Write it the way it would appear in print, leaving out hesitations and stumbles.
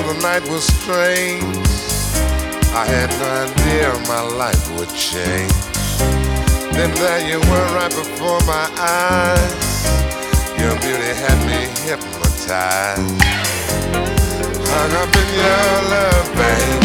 the night was strange. I had no idea my life would change. Then there you were right before my eyes. Your beauty had me hypnotized. Hung up in your love, babe.